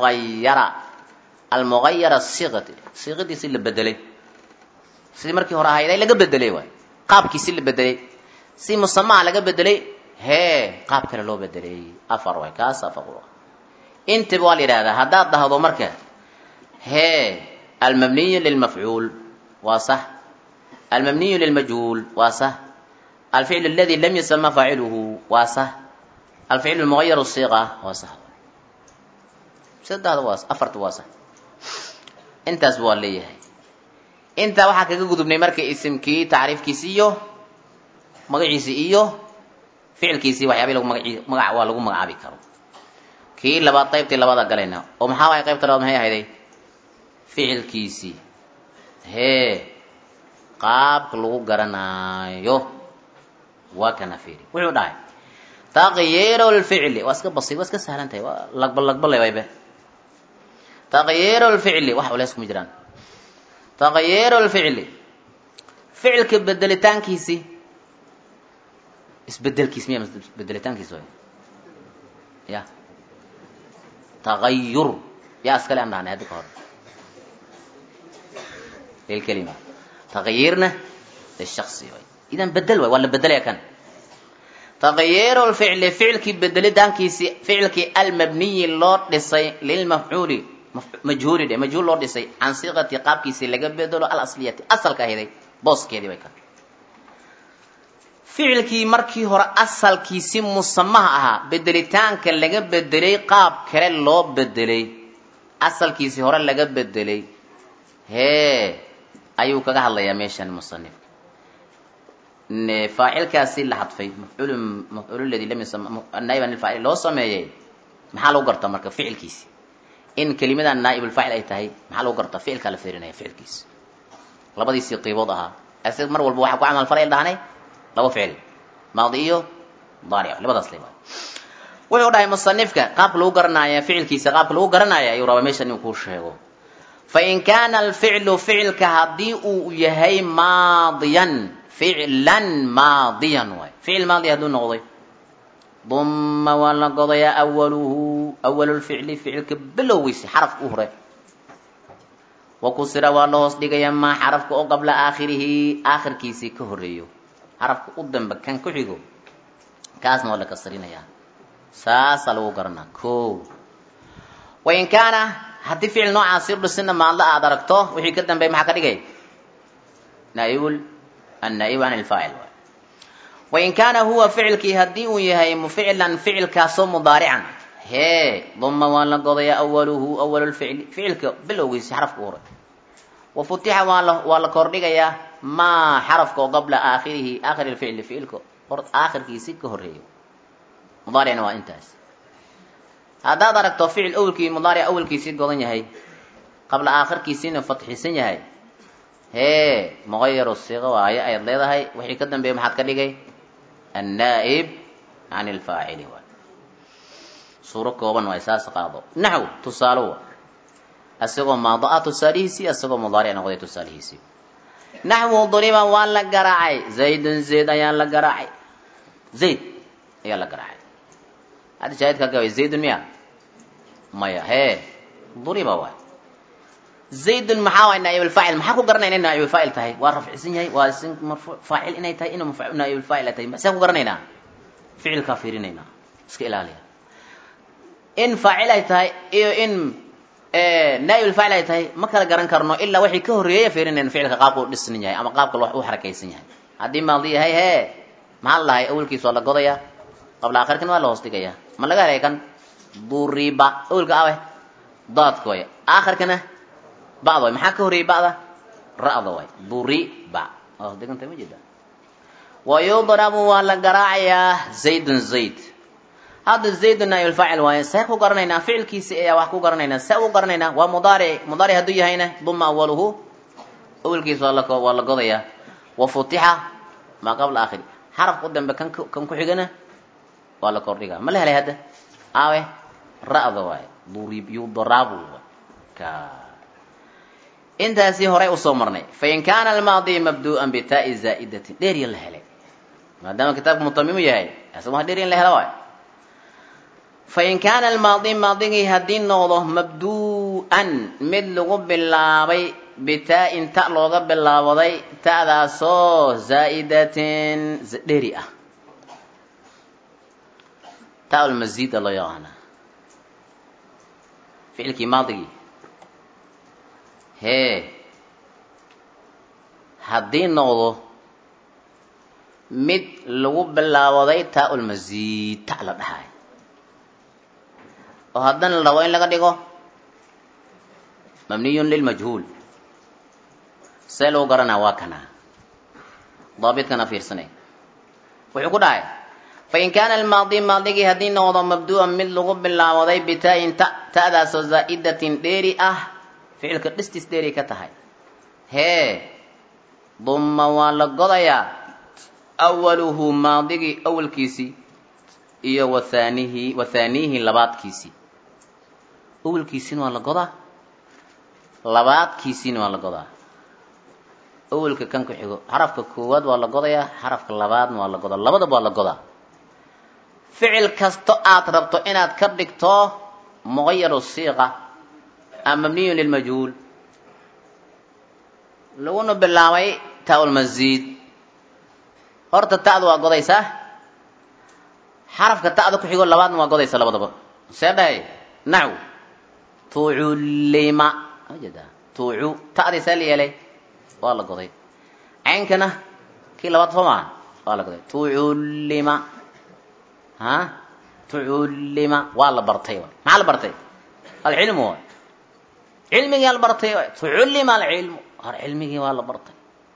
al mughayyara siqadiisi la bedelay sidii markii hore ahayd laga bedelay waay qaabkiisi la bedelay si musammaa laga bedelay qaab kale loo bedelay afar waay kaas afar inta waa la yiraahdaa haddaad dhahdo marka al mabniy lil maf'ul waa sah المبني للمجهول واسه الفعل الذي لم يسمى فاعله واسه الفعل المغير الصيغة واسه سد هذا واسه أفرت واسه انت أسبوع ليه انت waxaa kaga gudubnay marka isimkii taariifkiisiyo magaciisiyo ficilkiisi waxyaabo lagu magac waa lagu magacaabi karo kii labaad qaybtii labada galayna oo maxaa way qaybta labaad maxay ahayd ficilkiisi qaabka lagu garanayo waa kana fiiri wuxuu dhahay taghyirul fi'li waa iska basiid waa iska sahlan tahay waa laqbal leeyba taghyirul fi'li wax walaas kuma jiraan taghyirul fi'li ficilka bedelitaankiisi isbedelkiis miya bedelitaankiis way ya taghayyur ya iskale aan dhahnay hadda ka hor الكلمة تغييرنا للشخص إذا بدل ولا بدل يا كان تغيير الفعل فعل كي بدل دان كي فعل كي المبني لور دسي للمفعول مجهول ده مجهول لور دسي عن صيغة قاب كي سلقة بدل الأصلية أصل كهذي بوس كهذي ويكان فعل كي مركي هو أصل كي سم مسماها بدلتان كلقة بدلي قاب كرل لو بدلي أصل كي سهورا لقة بدلي ayuu kaga hadlayaa meeshan musannif faa'il kaasi la hadfay maf'ul alladhi lam yusamma an-naib an-fa'il loo sameeyay maxaa loo gartaa marka ficilkiisi in kelimada naib al-fa'il ay tahay maxaa loo gartaa ficilka la fiirinaya ficilkiisi labadiisi qiibood aha asig mar walba waxa ku amal farayl dhaanay laba ficil maadi iyo mudari labadaas leeyahay wuxuu dhahay musannifka qaab loo garanayo ficilkiisa qaab loo garanayo ayuu raba meeshan inuu ku sheego فإن كان الفعل فعل كهدي يهي ماضيا فعلا ماضيا فعل ماضي هدون نغضي ضم ولا قضي أول الفعل فعل كبلويس حرف أهره وكسر والله صدق يما حرف قبل آخره آخر كيسي كهريو حرف قدام بكان كحيقو كاسنا ولا كسرين يا ساسلو قرنا كو وإن كان haddii ficil noocaas irdhisina maadla aad aragto wixii ka dambeeyay maxaa ka dhigay an-naa'ib an al-fa'il wa in kana huwa ficilki haddii uu yahay muficlan ficilkaasoo mudaarican dhamma waa la godaya awwal al-fi'l ficilka bilowgiisa xarafka hore wa futiha waa la kordhigayaa ma xarafka qabla aakhirihi aakhir al-fi'l ficilka hor aakhirkiisa ka horeeyo mudaarican waa intaas هذا درجة فعل أول كي مضارع أول كي سيد قضن يهي قبل آخر كي سين فتح سين يهي مغير الصيغة وهي أيضا ليضا هاي وحي كدن بهم حد كدقي النائب عن الفاعل صورة كوبا وإساس قاضو نحو تصالوا الصيغة ماضاء تساليسي الصيغة مضارع نغضي تساليسي نحو ضريبا ولا قرعي زيد يالا قرعي زيد يالا قرعي هذا شاهد كذا زيد ميا مايا ضريبة واحد زيد محاول نائب الفاعل ما حكوا قرنا إن نائب الفاعل تهي وارفع اسمه واسم مرفوع فاعل إنه تهي إنه مفعول نائب الفاعل تهي بس حكوا قرنا فعل كافرين هنا اسكيل عليه إن فاعل تهي إن نائب الفاعل تهي ما كلا قرن كرنه إلا وحي كهرية فيرن إن فعل قابو للسنية أما قابو الواحد وحركة السنية هذه ماضية هي مع الله أول كيس ولا قضية قبل آخر كن ولا هستيجيا ما لقى عليه كان ضريبة أول كأوه ضاد كوي آخر كنا بعضه محاكه ريبة رأضه ضريبة ده كنت مجدا ويضرب ولا قراعية زيد هذا زيد نائب الفاعل واي سيكو قرنينا فعل كيس ايه وحكو قرنينا سأو قرنينا ومضارع هدوية هنا ضم أوله أول كيس والله قضية وفتح ما قبل آخر حرف قدام بكم كحجنا والله كوريجا ما له هذا آوه رأض واي ضريب يضربوا انت هسي هراء وصومرني فإن كان الماضي مبدوءا بتاء زائدة ديري الله لك ما دام كتاب مطمئن يهي اسمها ديري الله واي فإن كان الماضي ماضي هدين نوضه مبدوءا مثل غب اللابي بتاء تألو غب اللابي تاء ذا صو زائدة ديرئة تاء المزيد الله يغانا فعلك ماضي هي هدين نوضه مثل غب اللابي تاء المزيد تاء لدهاي وهذا لو إن لقديكو مبني للمجهول سلو قرنا واكنا ضابط كنا في سنة ويقول هاي فإن كان الماضي ماضي هدين نوضا مبدوءا من لغب الله وضي بتاء تأذى زائدة ديري فعل كرستس ديري كتهاي هي ضم والقضايا أوله ماضي أول كيسي إيه وثانيه لبات كيسي أول كيسين ولا قضاء لبات كيسين ولا قضاء أول كان كحيو حرف كواد ولا قضاء حرف لبات ولا قضاء لبات ولا قضاء فعل كاستوات ربطو إناد كردكتو مغير الصيغة أم مبني للمجهول لو أنه باللاوي تاء المزيد هرت التاء دوا قضاء ساه حرف كتاء ذاك حيقول لبعض ما قضي سلا بدبا سيده نعو تعلم وجدا تعو تاء سالي عليه والله قضي عين كنا كي لبعض فما والله قضي تعلم ها تعلم والله برتي مع البرتي العلم هو علمي البرتي تعلم العلم علمي والله برتي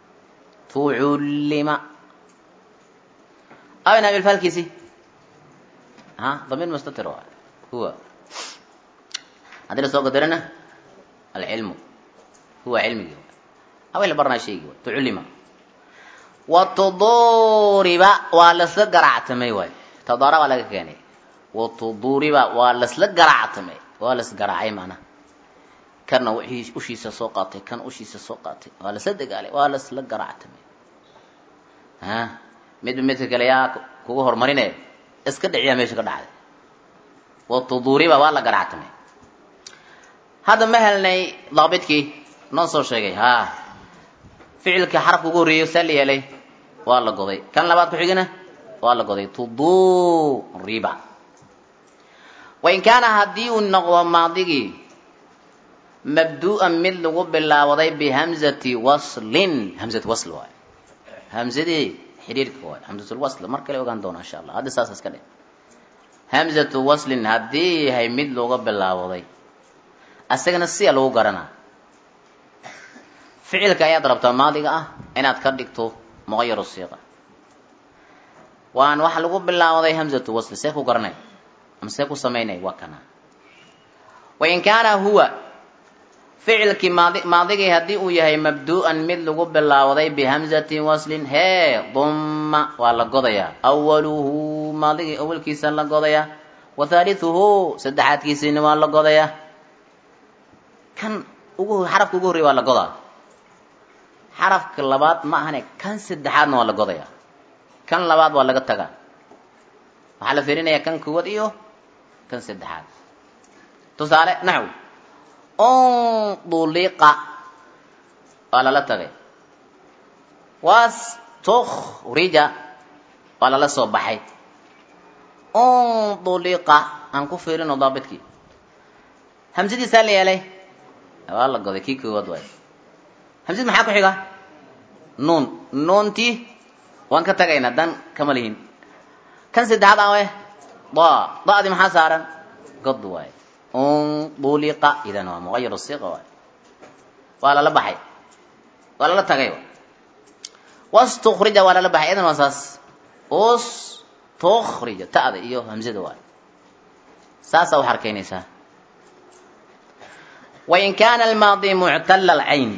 تعلم أين بالفالكيسي ضمير مستتر هو هذا سوق درنا العلم هو علمي أو اللي برنا شيء تعلم وتضارب والسل قرعتمي واي تضارب ولا كاني وتضارب والسل قرعتمي والس قرعي معنا كان وشيس سوقاتي كان وشيس سوقاتي ولا صدق عليه والسل قرعتمي مثل كليا كوه هرمرينه iska dhiciya meesha ka dhacday watuduriba waa la garaactay hada ma helnay daabidkii noo soo sheegay ficilka xarafka ugu horeeyo sali yeelay waa la goday kan labaad ku xigana waa la goday tuduriba wa in kana hadii uu noqdo maadigi mabdu'an mid lagu bilaawaday bi hamzati waslin hamzatu wasl waa hamzadi حريرك هو همزة الوصل مركل وقان دون إن شاء الله هذا ساس كده همزة وصل هذه هي مد لغة بالله وضي أستغنى السيا لو قرنا فعل كأي ضربت الماضي أنا أتكررته مغير الصيغة وأن واحد لغة بالله وضي همزة وصل سيكو قرنا أم سيكو سميني وكنا وإن كان هو فعل ماضي هدي وياهي مبدوءا مثل قب الله وضي بهمزة وصل هي ضم ولا قضية أوله ماضي أول كيسان لقضية وثالثه سدحات كيسين ولا قضية كان حرف كقوري ولا قضى حرف كلبات ما هني كان سدحات ولا قضية كان لبات ولا قتها وحال فيرين يا كان كود إيوه كان سدحات تصالح نعم انطلق ولا لا تغي واستخرج ولا لا صباحي انطلق ان كفرين ضابطك همزتي سالي عليه والله قضي كي كود واي همزتي maxaa ku xiga noonti waan ka tagayna dan kamalihin kan saddexaad ah daadi maxaa saaran qad waay انطلق إذا هو مغير الصيغة ولا لبحي ولا لتغير واستخرج ولا لبحي إذا مساس تخرج تأذي إيوه همزة دوال ساسا وحركينيسا وإن كان الماضي معتل العين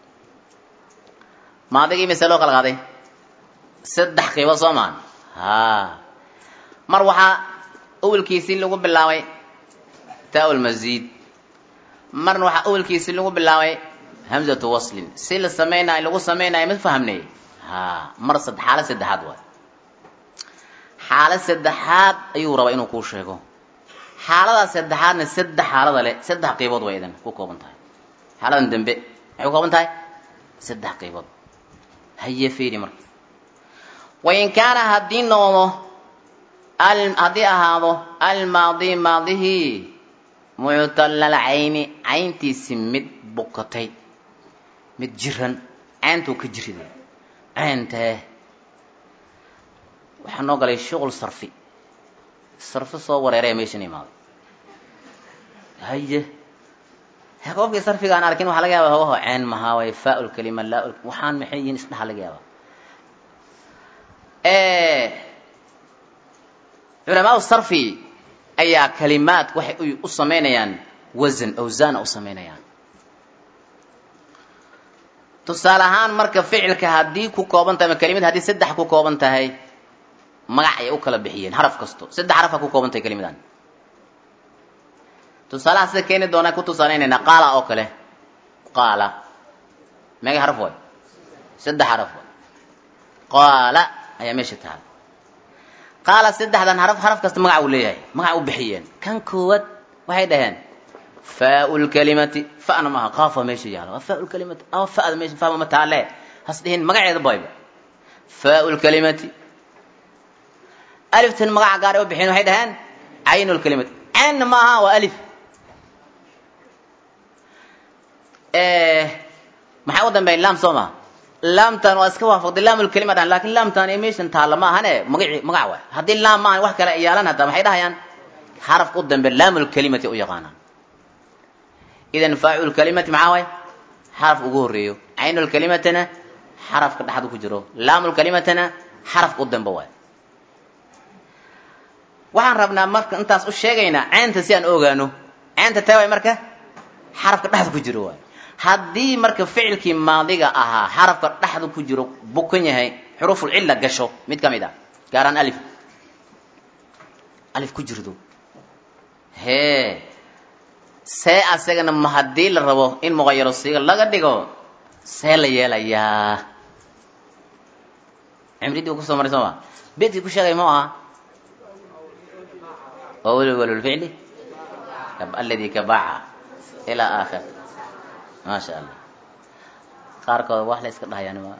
ماضي مثلو قال سدح قيبة صمان ها مروحة أول كيسين لغو باللاوي تاء المزيد مروحة أول كيسين لغو باللاوي همزة وصل سيل سمينا لغو سمينا مثل فهمني ها مرصد حالة سدحات واي حالة سدحات أيو ربا إنو كوشيكو حالة سدحات سدح حالة لي سدح قيبوض ويدن كوكو بنتاي حالة دنبي عيوكو بنتاي سدح قيبوض هيا فيري مر وإن كان هدين نومو هدي أهاضو الماضي ماضيه معتل العين عينتي سمد بقتي متجرن عينتو كجريدي عينته waxaan oo galay shaqo sarfi sarfi soo wareeray meeshan imaado haye hababka sarfiga aan arkin waxa laga yaabaa hawo ceen maha way faa'ul kalima la waxaan maxayin isdhax laga yaabaa علماء الصرف أي كلمات waxay u sameynayaan wazn awzan u sameynayaan tusalahan marka ficilka hadii ku kooban tahay kalimad hadii saddex ku kooban tahay magac ay u kala bixiyeen haraf kasto saddex haraf ku kooban tahay kalimadan tusalaha sida keenay doona ku tusaaleynayna qala oo kale qala magac haraf way saddex haraf qala ayaa meesha tahay قال سدحدان حرف كست مغا uu leeyahay maga u bixiyeen kan koowad waxay dhaheen faa'ul kalimati fa'na ma qafa meesha yaalo faa'ul kalimati aw fa'ad meesha faama taale hasdiin magaceeda bayba faa'ul kalimati alif tan maga gaar u bixiyeen waxay dhaheen aynul kalimati an ma wa alif maxaa u dambeeyay lam soma lam tan waa iska waafaqday laamul kalimadan laakiin lam tan emission taala ma ahane magac waa hadii lam ma wax kale iyaalan hada maxay dhahayaan haraf u dambe laamul kalimati u yaqaana idan faa'ul kalimati maxaa way haraf ugu horeeyo aynul kalimatana haraf ka dhaxdu ku jiro laamul kalimatana haraf u dambe waa waxaan rabnaa marka intaas u sheegaynaa aynta si aan ogaano aynta taaway marka haraf ka dhaxdu ku jiro waa haddii marka ficilkii maadiga ahaa xarafka dhaxdu ku jiro bukan yahay xuruful illa gasho mid kamid ah gaaran alif ku jirdo see asagana ma haddii la rabo in muqayyaro siiga laga dhigo see la yeelayaa cimridii ku soo maray soo ma beedkii ku sheegay ma aha awwal al-fi'li alladhi kaba'a ila akhir ما شاء الله قارك واحد ليس كده يعني ما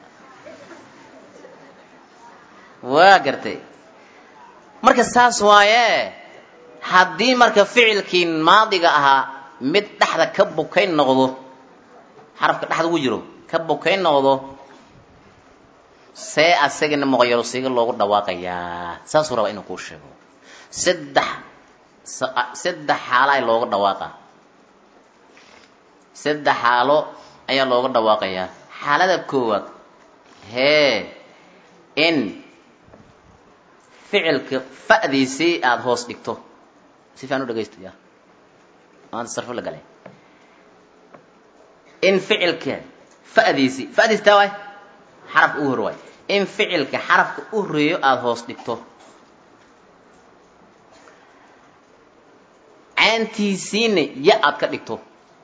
واقرتي مركز ساس وايه حدي مركز فعل كين ماضي جاها مد تحت كبو كين نغضو حرف تحت وجرو كبو كين نغضو سي أسجن مغير سيجن لوجو دواقيا ساس ورا إنه كوشه سد حالاي لوجو دواقة saddex xaalo ayaa looga dhawaaqayaa xaalada koowaad in ficilka fa'diisi aad hoos dhigto si fiican u dhageystaya aan sarf la galay in ficilka fa'diisi taaway xaraf u horway in ficilka xarafka u horeeyo aad hoos dhigto aantiisiina ya aad ka dhigto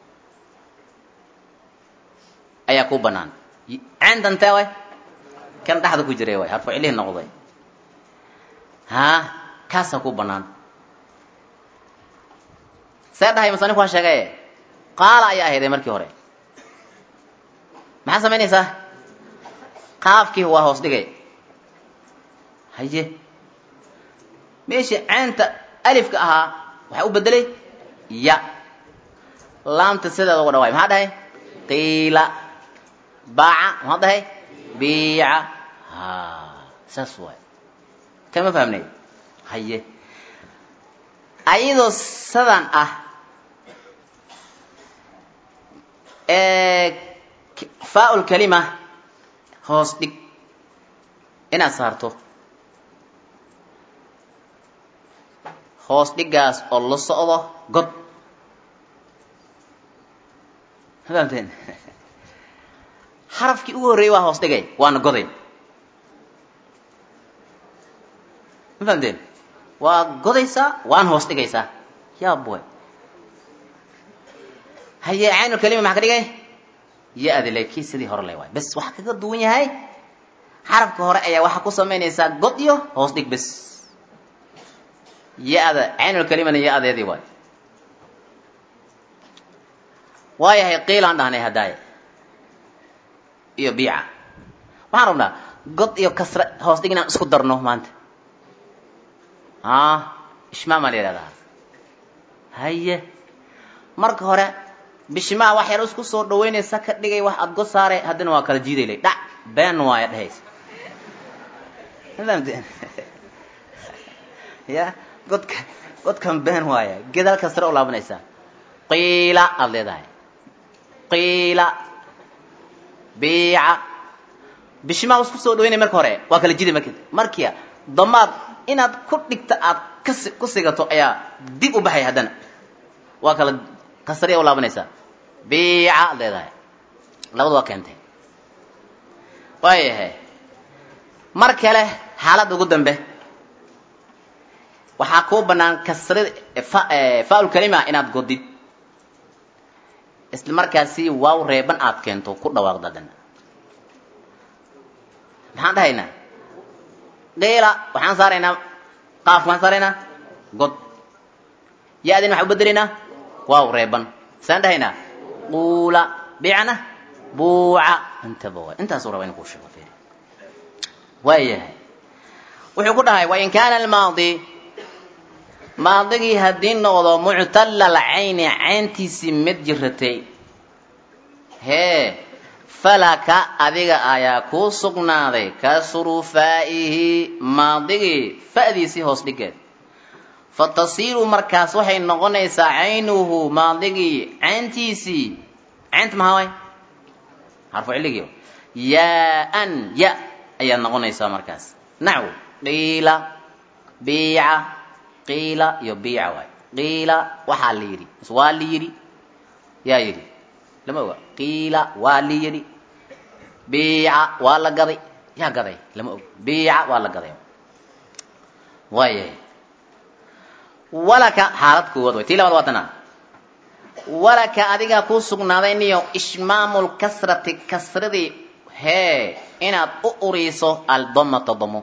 ayaa ku banaan aandan taaway kan dhaxda ku jiray way harfu ilaahi noqday kaasa ku banaan saadahay masani ku sheegay qaala ayaa ahayd markii hore maxaa sameynaysaa qaafkii waa hoos dhigay haye meeshii aanta alifka ahaa waxa u bedelay ya laamta sidaa ugu dhawaay maxaa dhahay qila باع هذا هي بيع ساسوي كما فهمني هي ايضا سدان فاء الكلمه هوس ديك انا صارتو hoos dhigaas oo la socdo god fahamteen xarafkii ugu horeeyay waa hoos dhigay waana goday fahamteen waa godaysa waan hoos dhigaysa yaa boy haye aynu kalima ma ka dhigay ya adilaki sidii hore lay waay bas wax kaga duwan yahay xarafka hore ayaa waxa ku sameynaysa god iyo hoos dhig bas ya ada aynu kalimana ya adeedii waay waayahay qiilaan dhahnay hadaay iyo biica waxaan rabnaa god iyo kasra hoos dhigna isku darno maanta ishmaam la yiraahdaa haye marka hore bishmaa wax yar isku soo dhaweynaysa ka dhigay wax aad go saare hadana waa kala jiideelay dhac been waaya dhahays hadamteen ya godkan been waaya gedal kasra u laabanaysa qiila aleedahay qiila biica bishmaa isku soo dhaweynay marka hore waa kala jiiday markiya damaad inaad ku dhigta aad ku sigato ayaa dib u baxay hadana waa kala kasriya u laabanaysa biica leedahay labadu waa keentay waayahay mar kale xaalad ugu dambe waxaa ku banaan kasrida faa'ul kalima inaad godid isla markaasi waaw reeban aad keento ku dhawaaqda hadana maxaan dhahaynaa qiila waxaan saaraynaa qaaf waxaan saaraynaa god yaadin waxaan u bedelaynaa waaw reeban saan dhahaynaa quula biicna buuca intaba waay intaasuu raba inuu kuu sheego fiiri waayahay wuxuu ku dhahay wain kaana almaadi maadigii haddii noqdo muctalla alcayni cayntiisii mid jiratay hee falaka adiga ayaa kuu sugnaaday kasru faa'ihi maadigii fa'diisii hoos dhigeed fatasiiru markaas waxay noqonaysaa caynuhu maadigii cayntiisii caynta maxaa waay xarfu cilligii yaa-an ya ayaa noqonaysaa markaas naxwu qiila biica qiila iyo biica waay qiila waxaa la yidhi waa la yidhi yaa yidhi lama oga qiila waa la yidhi biica waa la gaday yaa gaday lama og biica waa la gaday waayahay walaka xaalad koowaad way tii labaad waa tanaa walaka adigaa kuu sugnaaday niyo ishmaamul kasrati kasradii hee inaad u uriiso aldamata damo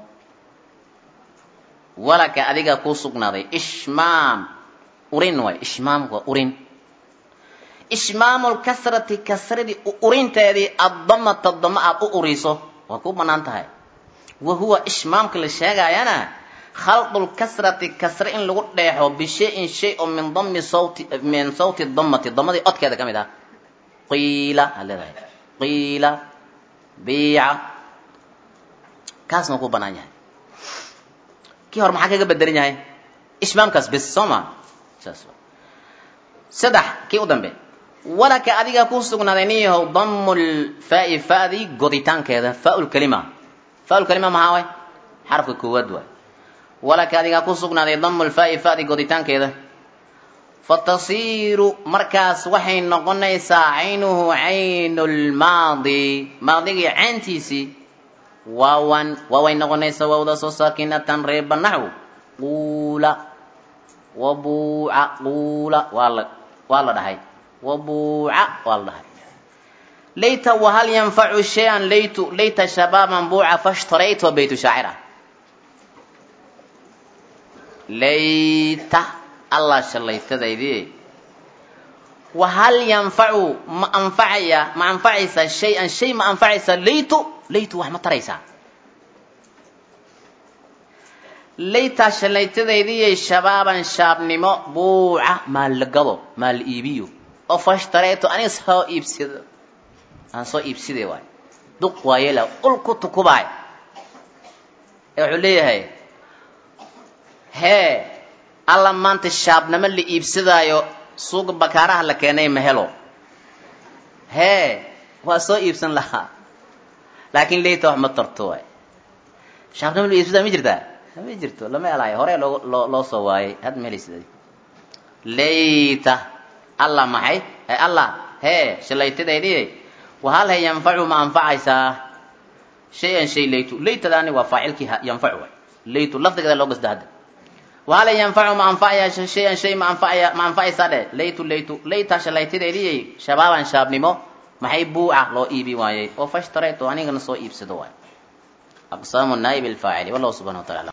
walaka adigaa kuu sugnaaday ishmaam urin waay ishmaamku waa urin ishmaamul kasrati kasradii urinteedii addamata damo aad u uriiso waa ku banaan tahay wa huwa ishmaamka la sheegayana khalqul kasrati kasra in lagu dheexo bishayin shay oo min dammi sawti min sawti dammati damadii codkeeda ka mid ah qiila haleedahay qiila biica kaasna ku banaan yahay kii hore maxaa kaga bedelan yahay ishmaamkaas bes sooma saas saddex kii u dambe walaka adiga ku sugnaaday niyahow dammul faa'i fa'di goditaankeeda fa'ul kalima maxaa waay xarafka koowaad waay walaka adigaa ku sugnaaday dammul faa'i fa'di goditaankeeda fatasiiru markaas waxay noqonaysaa caynuhu caynulmaadi maadigii cayntiisii waaway noqonaysaa waawdaasoo saakinatan reeba naxw quula wabuuca quula waa la dhahay wabuuca waa la dhahay layta wahal yanfacu shay-an layta shabaaban buuca fashtarayt wa baytu shaacira layta allah shalaytadaydii wahal yanfacu ma anfacaysa shay-an shay ma anfacaysa laytu wax ma taraysaa layta shalaytadaydii shabaaban shaabnimo buuca maal la gado maal la iibiyo oo fashtarayto aniga soo iibsidee waay duq waayela ulku tukubaay ee wuxuu leeyahay hee alla maanta shaabnimo la iibsadaayo suuqa bakaaraha la keenay ma helo hee waa soo iibsan lahaa laakiin layta wax ma tarto waay shaabnimo la iibsadaa ma jirtaa ma jirto lama helaayo hore loo soo waayay had meelisay layta allah maxay allah hee shalaytadeedii wahal yanfacu ma anfacaysaa shay'an shay laytadaani waa faacilkii yanfacu laytu lafdigeeda loo qasdo hadda wahal yanfacu ma anfacaya shay'an shay ma anfacaysaa de layta shalaytadeedii shabaaban shaabnimo maxay buuca loo iibi waayay oo fashtarayto anigana soo iibsado waay aqsaamu naa'ib al-faa'il wallahu subhanahu wa ta'ala